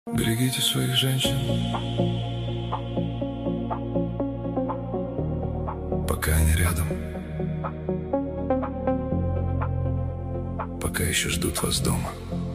Берегите своих женщин, пока они рядом, пока еще ждут вас дома.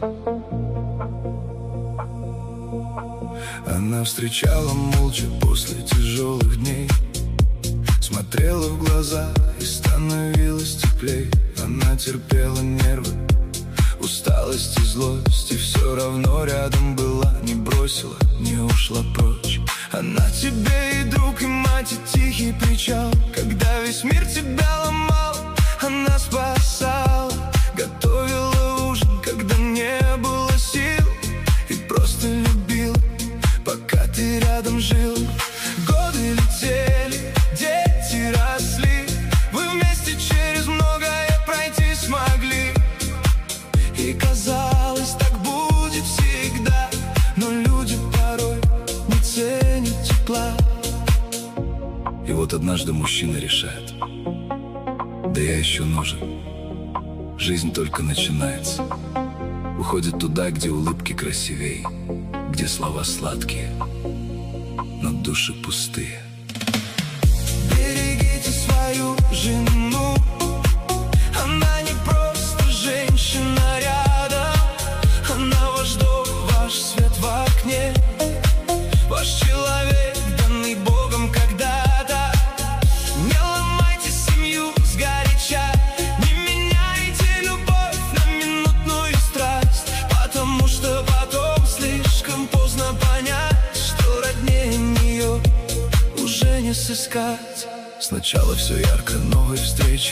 Она встречала молча после тяжелых дней, смотрела в глаза и становилось теплей. Она терпела нервы, усталость и злость, и все равно рядом была. Не бросила, не ушла прочь. Она тебе и друг, и мать, и тихий причал. Когда весь мир тебя ломал, она спасала. Готовила ужин, когда не было сил, и просто любила, пока ты рядом жил. Годы летели, дети росли, вы вместе через многое пройти смогли. И казалось, так будет всегда, но люди порой не ценят тепла. И вот однажды мужчина решает: да я еще нужен, жизнь только начинается. Уходит туда, где улыбки красивей, где слова сладкие, но души пустые. Берегите свою жену, она не просто женщина рядом, она ваш дом, ваш свет в окне, ваш человек, данный Богом когда-то. Не ломайте семью сгоряча, не меняйте любовь на минутную страсть, потому что потом слишком поздно понять, что роднее нее уже не сыскать. Сначала все ярко, новые встречи,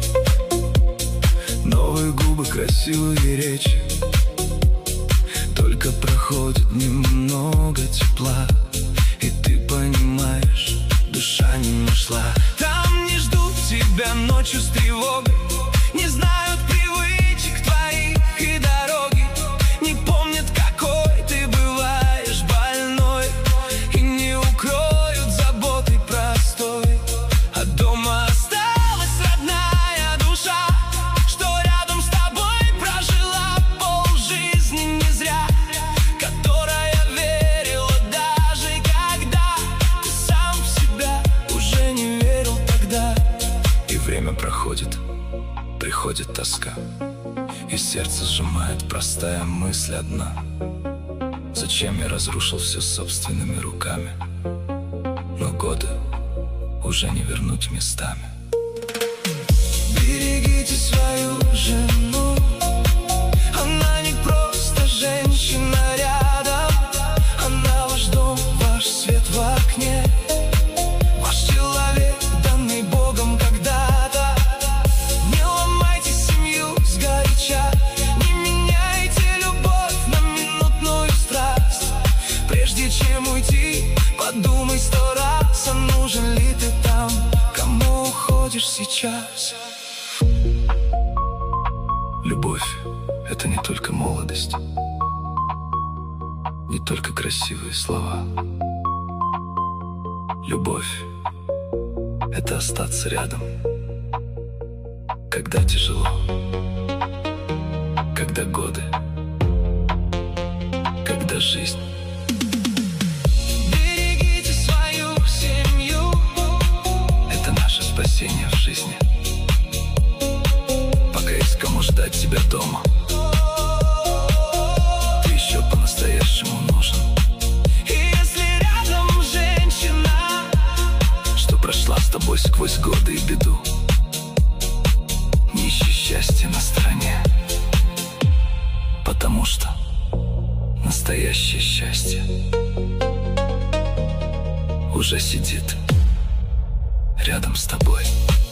новые губы, красивые речи. Только проходит немного тепла, и ты понимаешь, душа не нашла. Там не ждут тебя ночью с тревогой, не знают привычек твоих и дороги, не помнят, какой ты бываешь больной, и не укроют заботой простой. А дома осталась родная душа, что рядом с тобой прожила полжизни не зря, которая верила даже когда ты сам в себя уже не верил тогда. И время проходит, приходит тоска, и сердце сжимает простая мысль одна: зачем я разрушил все собственными руками? Но годы уже не вернуть местами. Берегите свою жену, она не просто женщина рядом, она ваш дом, ваш свет в окне, ваш человек, данный Богом когда-то. Не ломайте семью сгоряча, не меняйте любовь на минутную страсть. Прежде чем уйти, подумай 100 раз, а нужен ли ты там, кому уходишь сейчас. Любовь — это не только молодость, не только красивые слова. Любовь — это остаться рядом, когда тяжело, когда годы, когда жизнь. Берегите свою семью, это наше спасение в жизни, пока есть кому ждать тебя дома. Ты еще по-настоящему нужен. И если рядом женщина, что прошла с тобой сквозь годы и беду, не ищи счастья на стороне, потому что настоящее счастье уже сидит рядом с тобой.